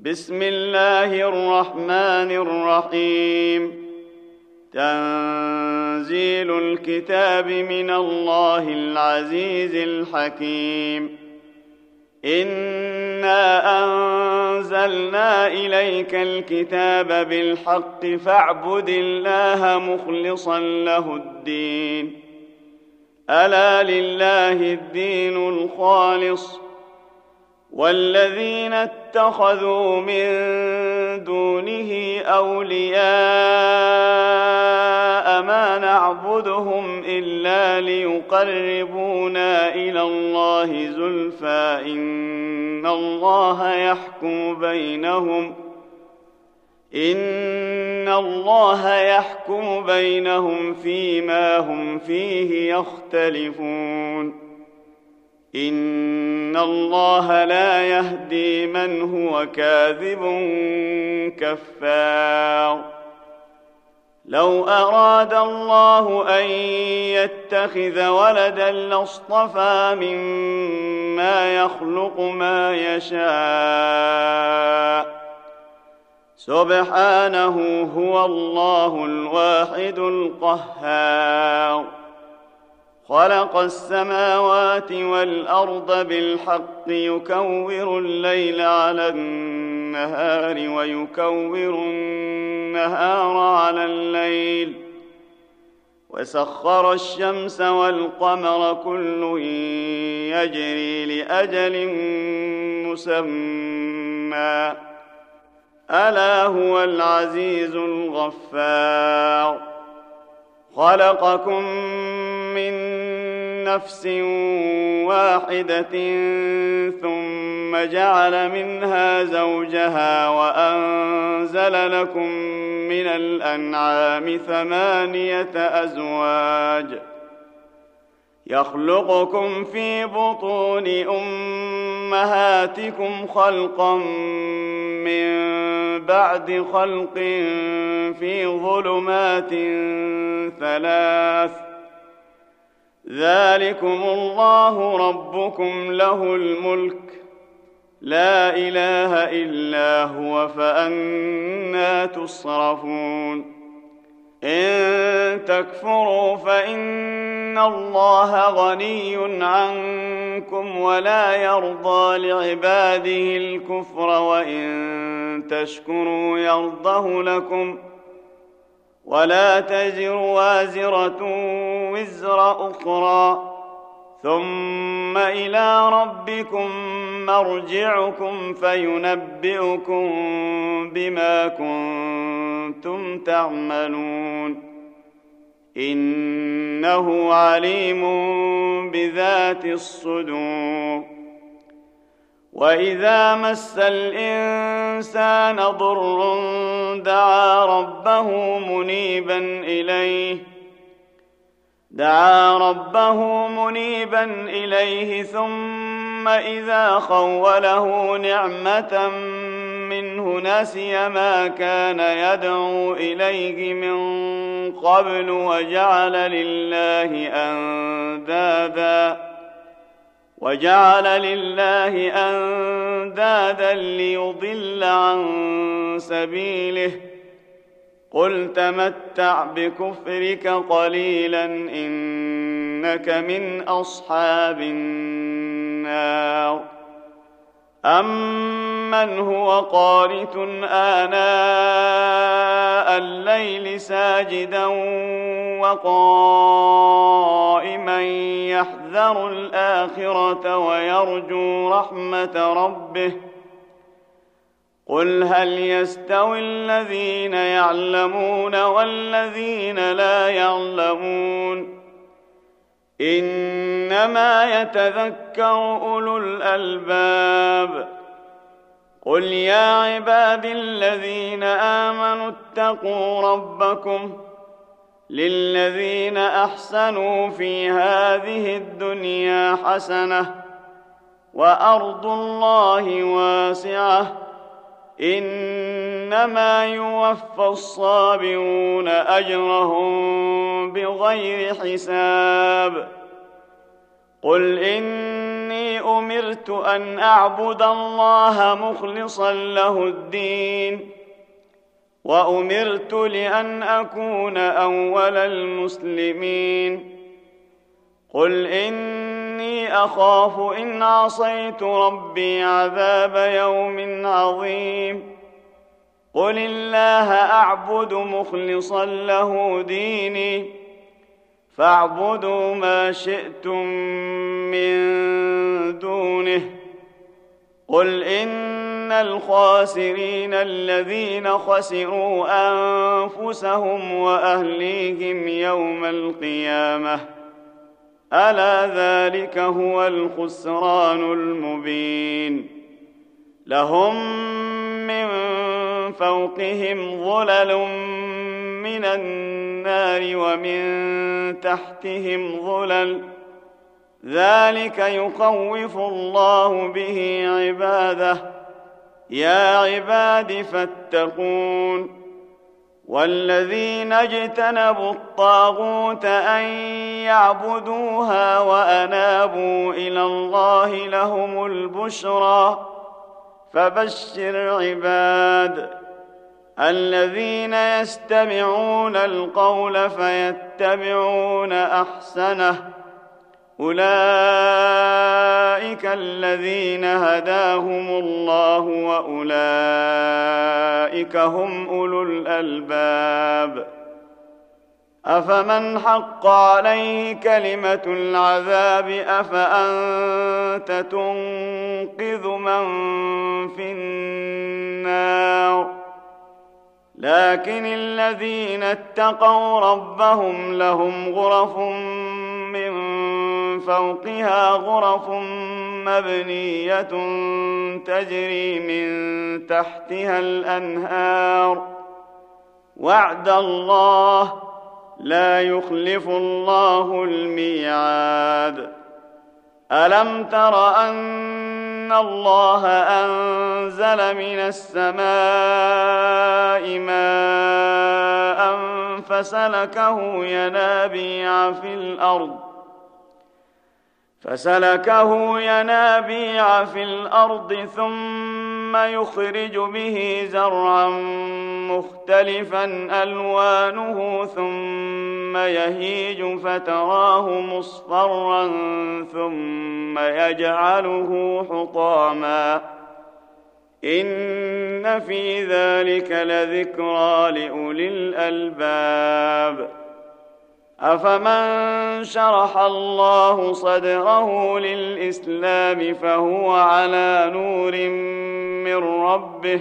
بسم الله الرحمن الرحيم. تنزيل الكتاب من الله العزيز الحكيم. إنا أنزلنا إليك الكتاب بالحق فاعبد الله مخلصا له الدين. ألا لله الدين الخالص والذين اتخذوا من دونه أولياء ما نعبدهم إلا ليقربونا إلى الله زلفى إن الله يحكم بينهم فيما هم فيه يختلفون. إن الله لا يهدي من هو كاذب كفار. لو أراد الله أن يتخذ ولدا لاصطفى مما يخلق ما يشاء. سبحانه هو الله الواحد القهار. خلق السماوات والأرض بالحق يكور الليل على النهار ويكور النهار على الليل وسخر الشمس والقمر كل يجري لأجل مسمى ألا هو العزيز الغفار. خلقكم من نفس واحدة ثم جعل منها زوجها وأنزل لكم من الأنعام 8 أزواج يخلقكم في بطون أمهاتكم خلقا من بعد خلق في ظلمات 3. ذلكم الله ربكم له الملك لا إله إلا هو فأنى تصرفون. إن تكفروا فإن الله غني عنكم ولا يرضى لعباده الكفر وإن تشكروا يرضه لكم ولا تزر وازرة وزر أخرى ثم إلى ربكم مرجعكم فينبئكم بما كنتم تعملون. إنه عليم بذات الصدور. وإذا مس الإنسان ضر دعا ربه منيبا إليه ثم إذا خوله نعمة منه نسي ما كان يدعو إليه من قبل وجعل لله أندادا ليضل عن سبيله. قل تمتع بكفرك قليلا إنك من أصحاب النار. أمن هو قانت آناء الليل ساجدا وقائما يحذر الآخرة ويرجو رحمة ربه. قل هل يستوي الذين يعلمون والذين لا يعلمون؟ إنما يتذكر أولو الألباب. قل يا عبادي الذين آمنوا اتقوا ربكم للذين أحسنوا في هذه الدنيا حسنة وأرض الله واسعة إنما يوفى الصابرون أجرهم بغير حساب. قل إن إني أمرت أن أعبد الله مخلصا له الدين وأمرت لأن أكون أول المسلمين قل إني أخاف إن عصيت ربي عذاب يوم عظيم قل الله أعبد مخلصا له ديني فاعبدوا ما شئتم من دونه قل إن الخاسرين الذين خسروا أنفسهم وأهليهم يوم القيامة ألا ذلك هو الخسران المبين لهم من فوقهم ظلل من النار ومن تحتهم ظلل ذلك يخوف الله به عباده يا عباد فاتقون والذين اجتنبوا الطاغوت أن يعبدوها وأنابوا إلى الله لهم البشرى فبشر عباد الذين يستمعون القول فيتبعون أحسنه أولئك الذين هداهم الله وأولئك هم أولو الألباب أفمن حق عليه كلمة العذاب أفأنت تنقذ من في النار لكن الذين اتقوا ربهم لهم غرف من فوقها غرف مبنية تجري من تحتها الأنهار وعد الله لا يخلف الله الميعاد ألم تر أن الله أنزل من السماء ماء فسلكه ينابيع في الأرض ثم يخرج به زرعا مختلفا ألوانه ثم يهيج فتراه مصفرا ثم يجعله حطاما إن في ذلك لذكرى لأولي الألباب أفمن شرح الله صدره للإسلام فهو على نور من ربه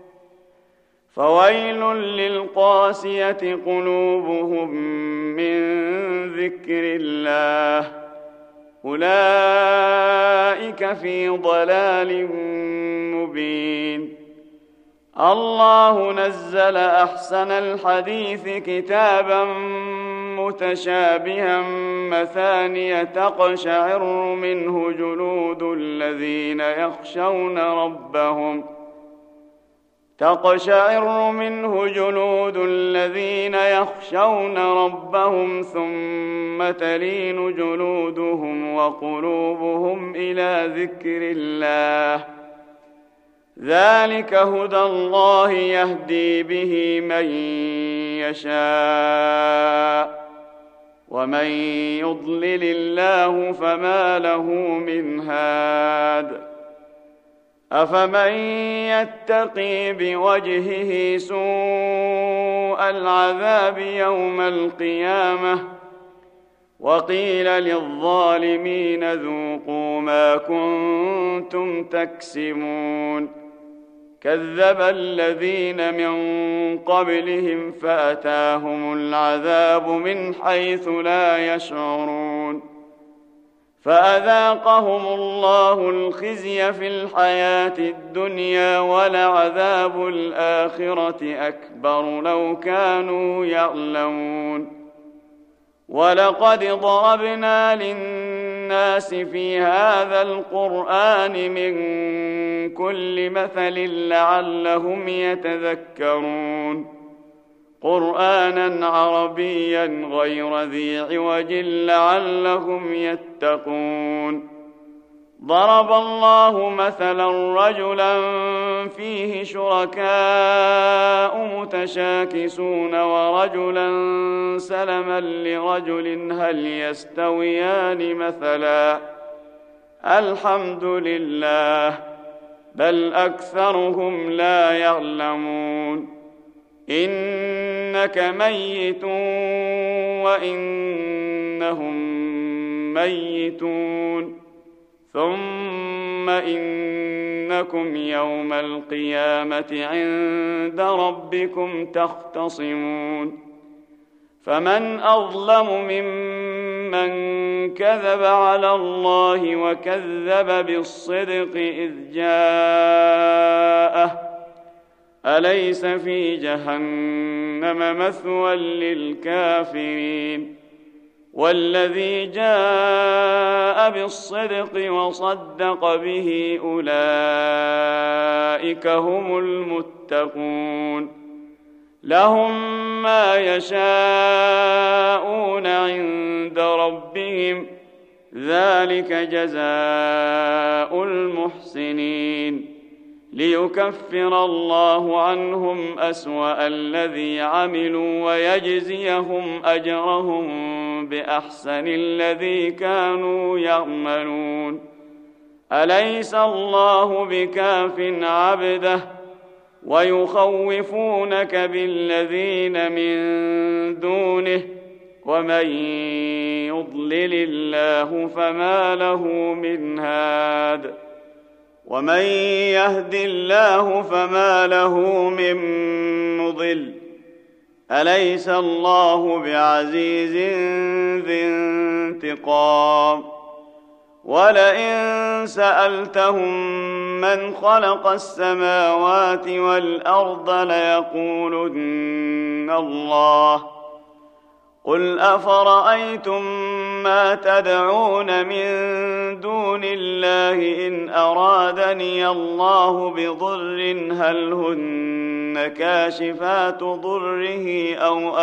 فويل للقاسية قلوبهم من ذكر الله أولئك في ضلال مبين الله نزل أحسن الحديث كتابا متشابها مثانية تقشعر منه جلود الذين يخشون ربهم ثم تلين جلودهم وقلوبهم إلى ذكر الله ذلك هدى الله يهدي به من يشاء ومن يضلل الله فما له من هاد أفمن يتقي بوجهه سوء العذاب يوم القيامة وقيل للظالمين ذوقوا ما كنتم تكسبون كذب الذين من قبلهم فأتاهم العذاب من حيث لا يشعرون فأذاقهم الله الخزي في الحياة الدنيا ولعذاب الآخرة أكبر لو كانوا يعلمون ولقد ضربنا للناس في هذا القرآن من كل مثل لعلهم يتذكرون قرآنا عربيا غير ذي عوج لعلهم يتقون ضرب الله مثلا رجلا فيه شركاء متشاكسون ورجلا سلما لرجل هل يستويان مثلا الحمد لله بل أكثرهم لا يعلمون إنك ميت وإنهم ميتون ثم إنكم يوم القيامة عند ربكم تختصمون فمن أظلم ممن كذب على الله وكذب بالصدق إذ جاءه أليس في جهنم مثوى للكافرين والذي جاء بالصدق وصدق به أولئك هم المتقون لهم ما يشاءون عند ربهم ذلك جزاء المحسنين ليكفر الله عنهم أسوأ الذي عملوا ويجزيهم أجرهم بأحسن الذي كانوا يعملون أليس الله بكاف عبده ويخوفونك بالذين من دونه ومن يضلل الله فما له من هاد ومن يهد الله فما له من مضل أليس الله بعزيز ذي انتقام ولئن سألتهم من خلق السماوات والأرض ليقولن الله قل أفرأيتم ما تدعون من دون الله إن أرادني الله بضر هل هن كاشفات ضره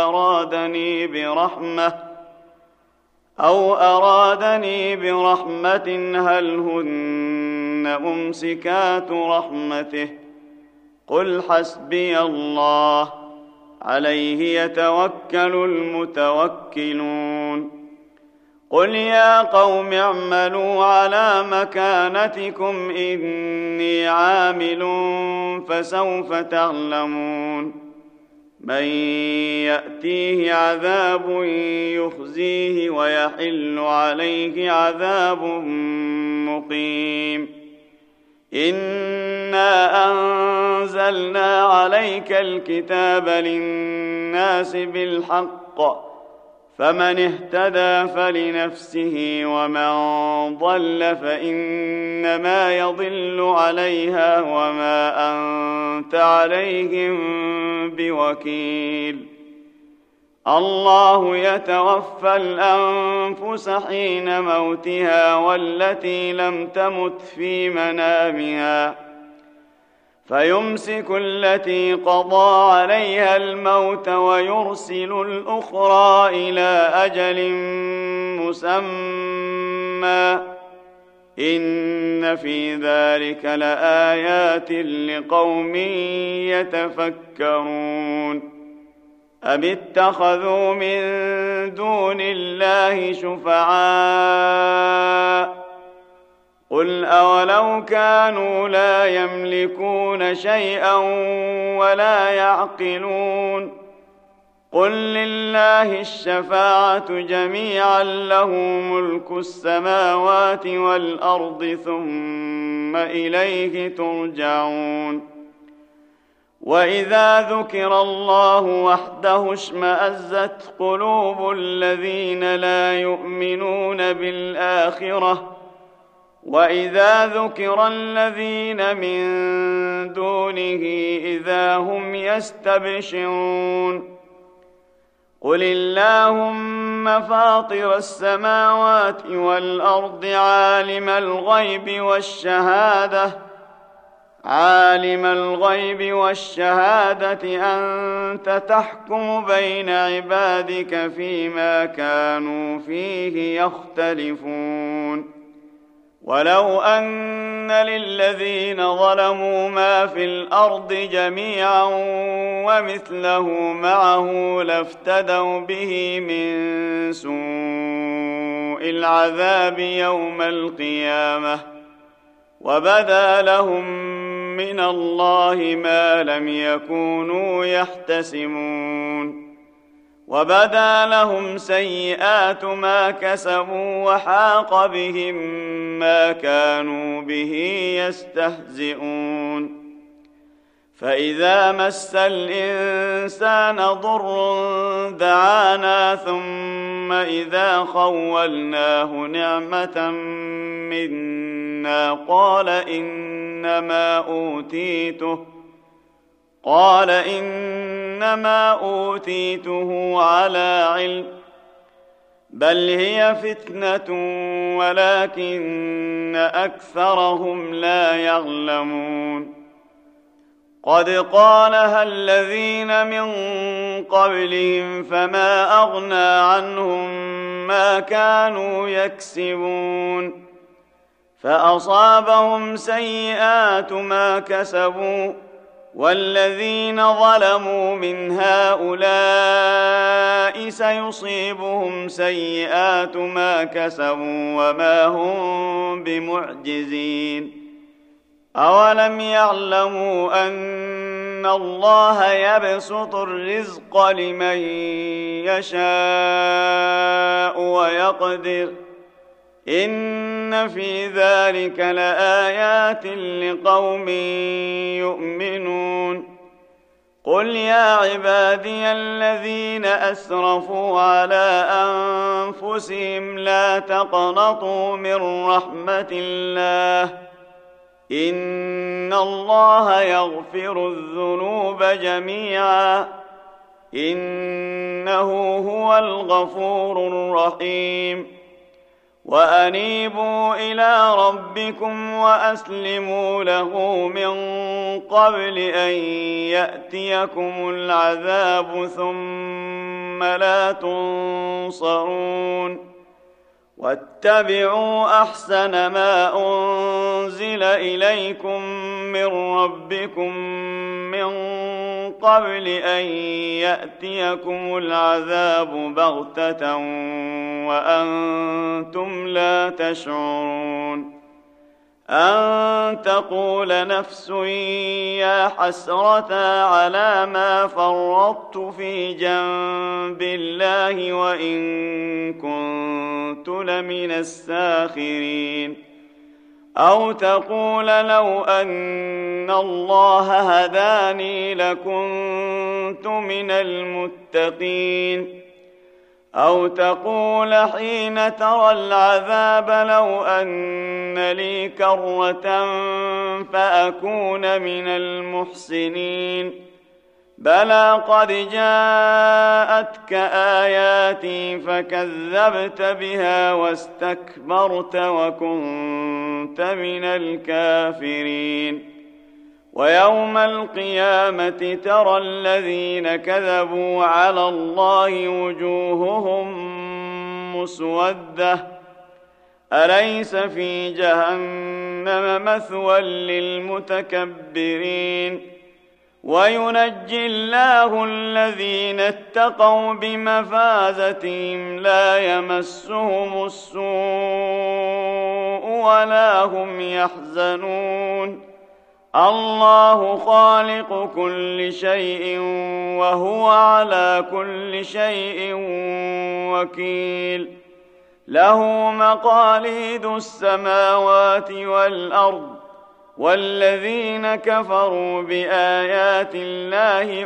أو أرادني برحمة هل هن ممسكات رحمته قل حسبي الله عليه يتوكل المتوكلون قل يا قوم اعملوا على مكانتكم إني عامل فسوف تعلمون من يأتيه عذاب يخزيه ويحل عليه عذاب مقيم إنا أنزلنا عليك الكتاب للناس بالحق فمن اهتدى فلنفسه ومن ضل فإنما يضل عليها وما أنت عليهم بوكيل الله يتوفى الأنفس حين موتها والتي لم تمت في منامها فيمسك التي قضى عليها الموت ويرسل الأخرى إلى أجل مسمى إن في ذلك لآيات لقوم يتفكرون أم اتخذوا من دون الله شفعاء قل أولو كانوا لا يملكون شيئا ولا يعقلون قل لله الشفاعة جميعا له ملك السماوات والأرض ثم إليه ترجعون وإذا ذكر الله وحده اشمأزت قلوب الذين لا يؤمنون بالآخرة وإذا ذكر الذين من دونه إذا هم يستبشرون قل اللهم فاطر السماوات والأرض عالم الغيب والشهادة أنت تحكم بين عبادك فيما كانوا فيه يختلفون ولو أن للذين ظلموا ما في الأرض جميعا ومثله معه لافتدوا به من سوء العذاب يوم القيامة وبدا لهم من الله ما لم يكونوا يحتسبون وبدا لهم سيئات ما كسبوا وحاق بهم ما كانوا به يستهزئون فإذا مس الإنسان ضر دعانا ثم إذا خولناه نعمة منا قال إنما أوتيته على علم بل هي فتنة ولكن أكثرهم لا يعلمون قد قالها الذين من قبلهم فما أغنى عنهم ما كانوا يكسبون فأصابهم سيئات ما كسبوا والذين ظلموا من هؤلاء سيصيبهم سيئات ما كسبوا وما هم بمعجزين أولم يعلموا أن الله يبسط الرزق لمن يشاء ويقدر إن في ذلك لآيات لقوم يؤمنون قل يا عبادي الذين أسرفوا على أنفسهم لا تقنطوا من رحمة الله إن الله يغفر الذنوب جميعا إنه هو الغفور الرحيم وأنيبوا إلى ربكم وأسلموا له من قبل أن يأتيكم العذاب ثم لا تنصرون واتبعوا أحسن ما أنزل إليكم من ربكم من قبل أن يأتيكم العذاب بغتة وأنتم لا تشعرون أن تقول نفس يا حسرة على ما فرطت في جنب الله وإن كنت لمن الساخرين أو تقول لو أن الله هداني لكنت من المتقين أو تقول حين ترى العذاب لو أن لي كرة فأكون من المحسنين بلى قد جاءتك آياتي فكذبت بها واستكبرت وكنت من الكافرين ويوم القيامة ترى الذين كذبوا على الله وجوههم مسودة أليس في جهنم مثوى للمتكبرين وينجي الله الذين اتقوا بمفازتهم لا يمسهم السوء ولا هم يحزنون الله خالق كل شيء وهو على كل شيء وكيل له مقاليد السماوات والأرض والذين كفروا بآيات الله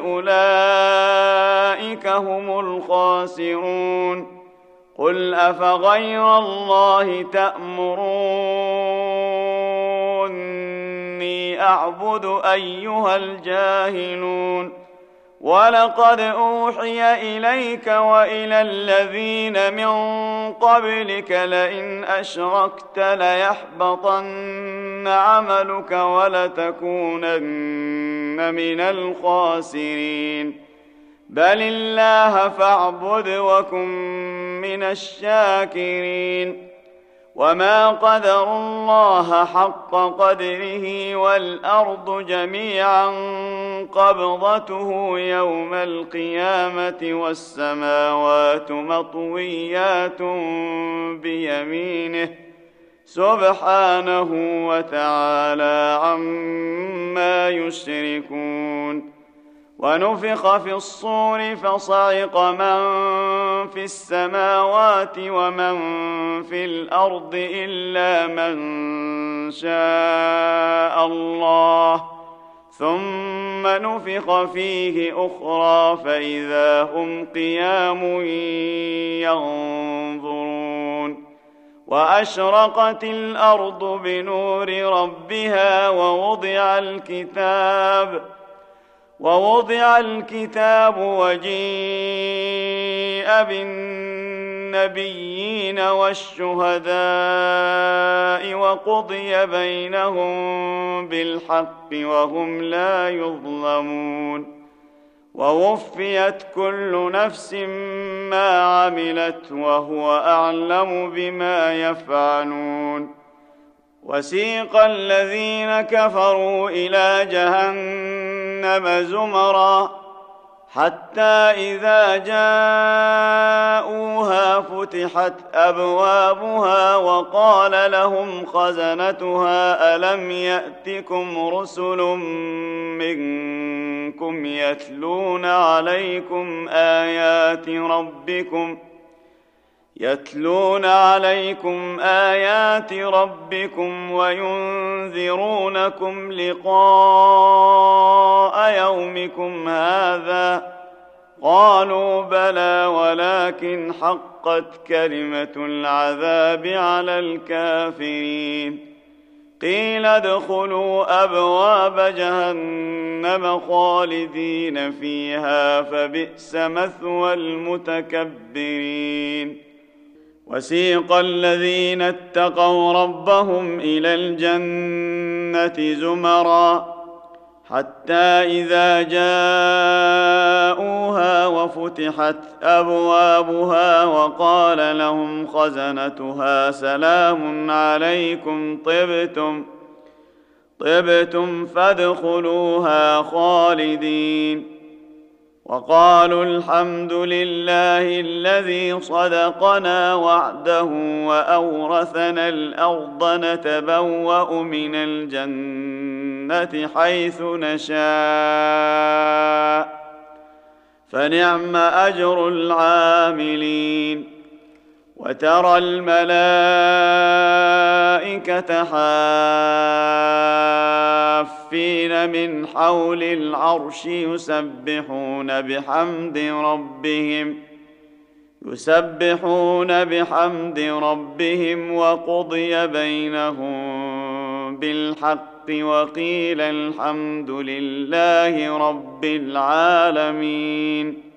أولئك هم الخاسرون قل أفغير الله تأمروني أعبد أيها الجاهلون ولقد أوحي إليك وإلى الذين من قبلك لئن أشركت ليحبطن عملك ولتكونن من الخاسرين بل الله فاعبد وكن من الشاكرين وما قدروا الله حق قدره والأرض جميعا قبضته يوم القيامة والسماوات مطويات بيمينه سبحانه وتعالى عما يشركون. ونفخ في الصور فصعق من في السماوات ومن في الأرض إلا من شاء الله ثم نفخ فيه أخرى فإذا هم قيام ينظرون. وأشرقت الأرض بنور ربها ووضع الكتاب وجيء بالنبيين والشهداء وقضي بينهم بالحق وهم لا يظلمون. ووفيت كل نفس ما عملت وهو أعلم بما يفعلون. وسيق الذين كفروا إلى جهنم زمرا حتى إذا جاءوها فتحت أبوابها وقال لهم خزنتها ألم يأتكم رسل منكم يتلون عليكم آيات ربكم وينذرونكم لقاء يومكم هذا قالوا بلى ولكن حقت كلمة العذاب على الكافرين. قيل ادخلوا أبواب جهنم خالدين فيها فبئس مثوى المتكبرين. وسيق الذين اتقوا ربهم إلى الجنة زمرا حتى إذا جاءوها وفتحت أبوابها وقال لهم خزنتها سلام عليكم طبتم فادخلوها خالدين. وقالوا الحمد لله الذي صدقنا وعده وأورثنا الأرض نتبوأ من الجنة حيث نشاء فنعم أجر العاملين. وترى الملائكة حافين من حول العرش يسبحون بحمد ربهم وقضي بينهم بالحق وقيل الحمد لله رب العالمين.